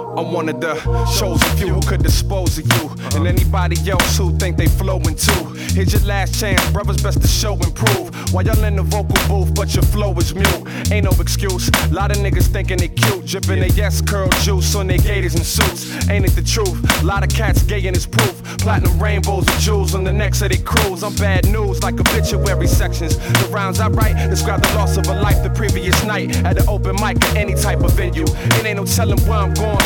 I'm one of the chosen few who could dispose of you and anybody else who think they flowing too. Here's your last chance, brothers, best to show and prove. While y'all in the vocal booth, but your flow is mute. Ain't no excuse. Lot of niggas thinking they cute, dripping they yes curl juice on their gators and suits. Ain't it the truth? Lot of cats gay and it's proof. Platinum rainbows and jewels on the necks of their crews. I'm bad news like obituary sections. The rounds I write describe the loss of a life the previous night at an open mic or any type of venue. It ain't no telling where I'm going.